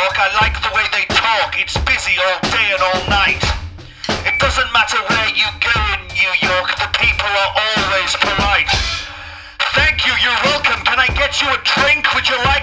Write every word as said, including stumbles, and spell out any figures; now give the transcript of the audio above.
York, I like the way they talk. It's busy all day and all night. It doesn't matter where you go in New York, the people are always polite. Thank you, you're welcome. Can I get you a drink? Would you like